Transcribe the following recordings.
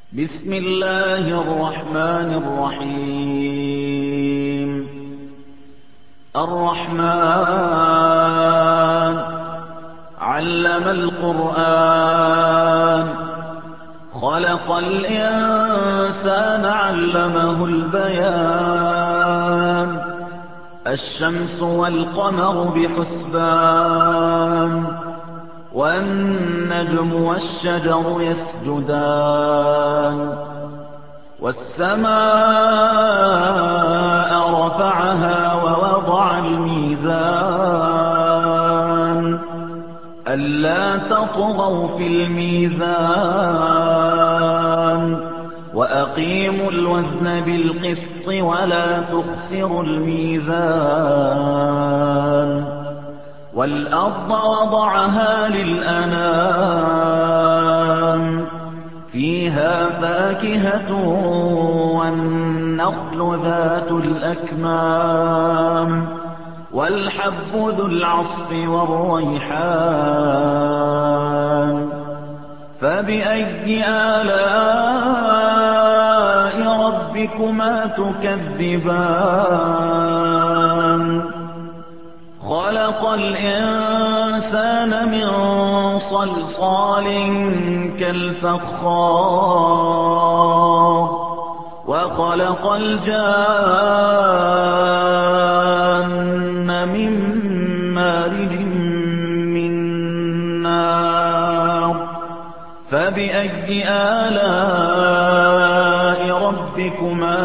بسم الله الرحمن الرحيم الرحمن علم القرآن خلق الإنسان علمه البيان الشمس والقمر بحسبان والنجم والشجر يسجدان والسماء رفعها ووضع الميزان ألا تطغوا في الميزان وأقيموا الوزن بالقسط ولا تخسروا الميزان والأرض وضعها للأنام فيها فاكهة والنخل ذات الأكمام والحب ذو العصف والريحان فبأي آلاء ربكما تكذبان خلق الإنسان من صلصال كالفخار وخلق الجان من مارج من نار فبأي آلاء ربكما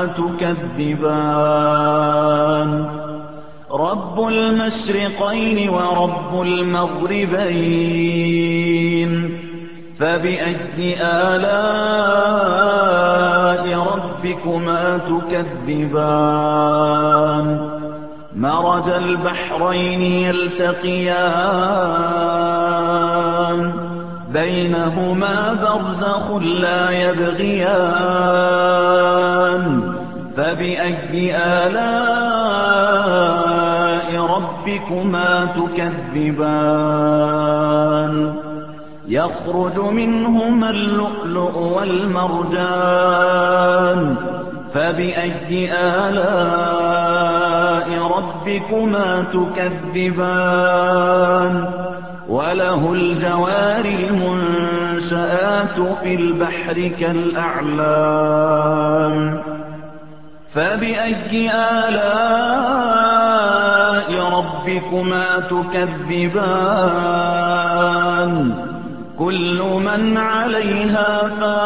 تكذبان رب المشرقين ورب المغربين فبأي آلاء ربكما تكذبان مرج البحرين يلتقيان بينهما برزخ لا يبغيان فبأي آلاء ربكما تكذبان يخرج منهما اللؤلؤ والمرجان فبأي آلاء ربكما تكذبان وله الجوار المنشآت في البحر كالأعلام فبأي آلاء ربكما تكذبان كل من عليها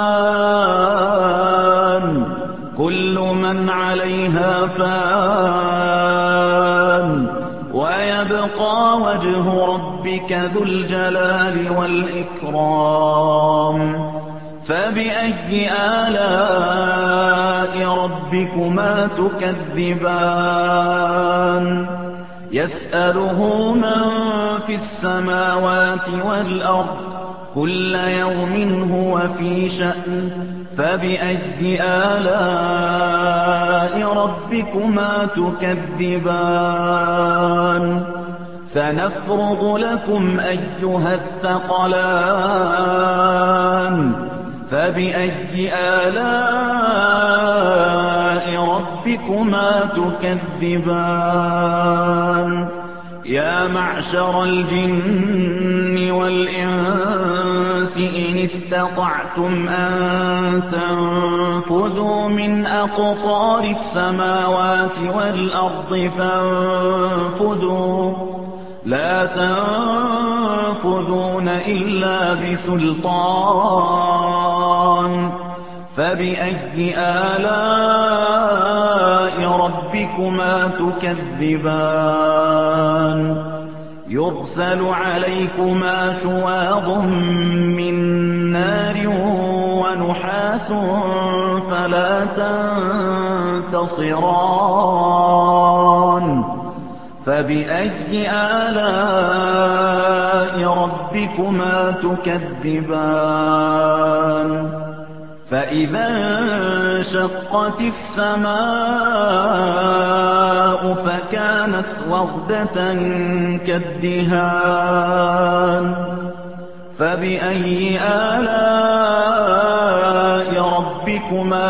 فان كل من عليها فان ويبقى وجه ربك ذو الجلال والإكرام فبأي آلاء ربكما تكذبان يسأله من في السماوات والأرض كل يوم هو في شأن فبأي آلاء ربكما تكذبان سنفرغ لكم أيها الثقلان فبأي آلاء ربكما تكذبان يا معشر الجن والإنس إن استطعتم أن تنفذوا من أقطار السماوات والأرض فانفذوا لا تنفذون إلا بسلطان فبأي آلاء ربكما تكذبان يرسل عليكما شواظ من نار ونحاس فلا تنتصران فبأي آلاء ربكما تكذبان فإذا انشقت السماء فكانت وردة كالدهان فبأي آلاء ربكما ربكما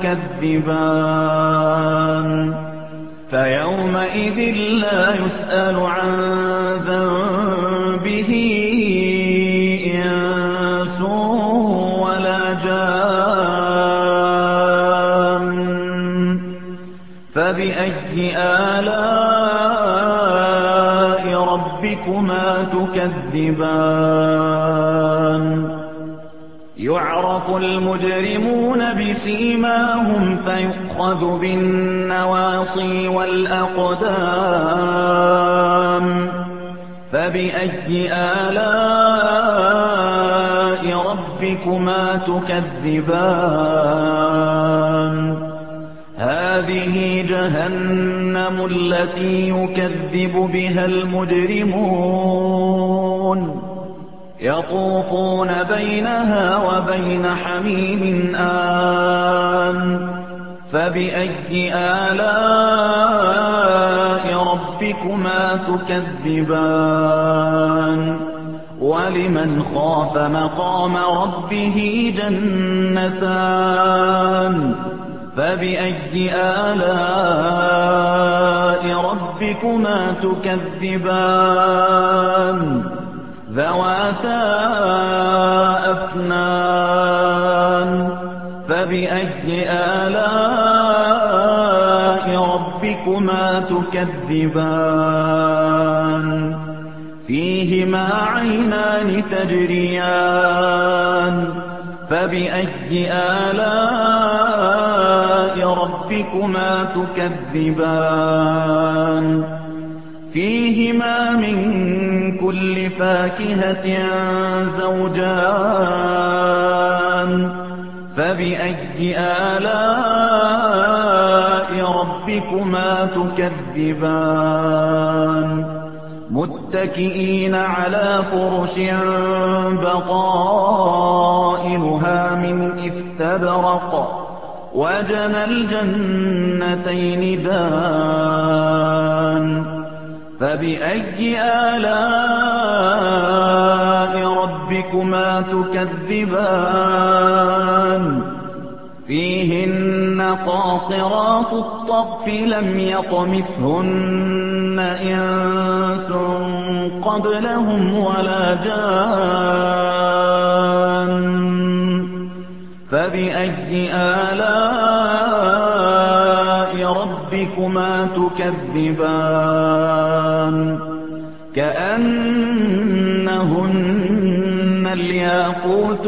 تكذبان فيومئذ لا يسأل عن ذنبه إنس ولا جان فبأي آلاء ربكما تكذبان يعرف المجرمون بسيماهم فيؤخذ بالنواصي والأقدام فبأي آلاء ربكما تكذبان هذه جهنم التي يكذب بها المجرمون يطوفون بينها وبين حميم آن فبأي آلاء ربكما تكذبان ولمن خاف مقام ربه جنتان فبأي آلاء ربكما تكذبان ذواتا أفنان فبأي آلاء ربكما تكذبان فيهما عينان تجريان فبأي آلاء ربكما تكذبان فيهما من كل فاكهة زوجان فبأي آلاء ربكما تكذبان متكئين على فرش بطائنها من استبرق وجنى الجنتين دان فبأي آلاء ربكما تكذبان فيهن قاصرات الطرف لم يطمثهن إنس قبلهم ولا جان فبأي آلاء ربكما تكذبان كأنهن الياقوت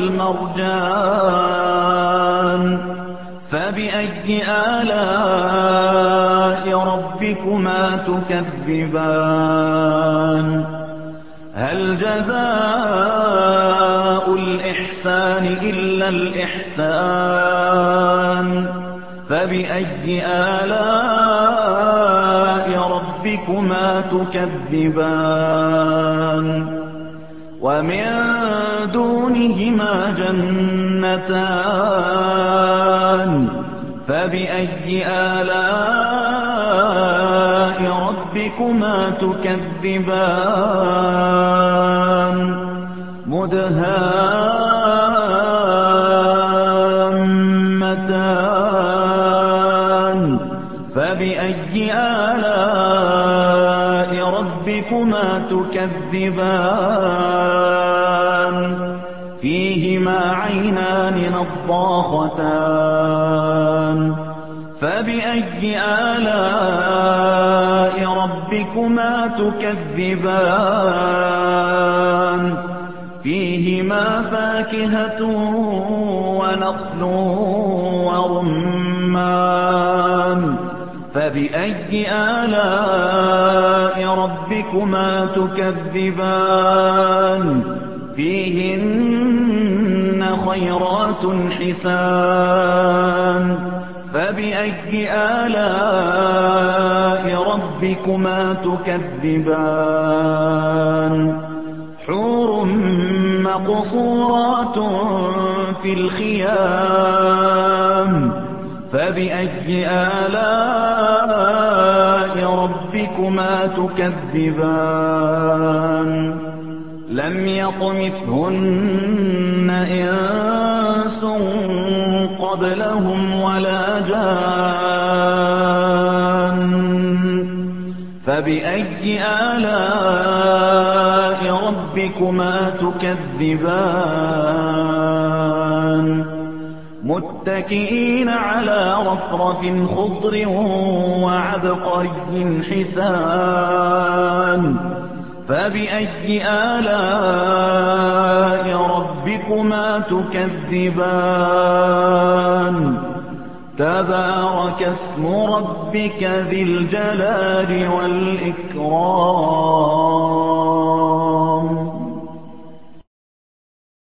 والمرجان فبأي آلاء ربكما تكذبان هل جزاء الإحسان إلا الإحسان فبأي آلاء ربكما تكذبان ومن دونهما جنتان فبأي آلاء ربكما تكذبان مدهامتان فبأي آلاء ربكما تكذبان فيهما عينان نضاختان فبأي آلاء ربكما تكذبان فيهما فاكهة ونخل ورمان فبأي آلاء ربكما تكذبان فيهن خيرات حسان فبأي آلاء ربكما تكذبان حور مقصورات في الخيام فبأي آلاء ربكما تكذبان لم يطمثهن إنس قبلهم ولا جان فبأي آلاء ربكما تكذبان متكئين على رفرف خضر وعبقري حسان فبأي آلاء ربكما تكذبان تبارك اسم ربك ذي الجلال والإكرام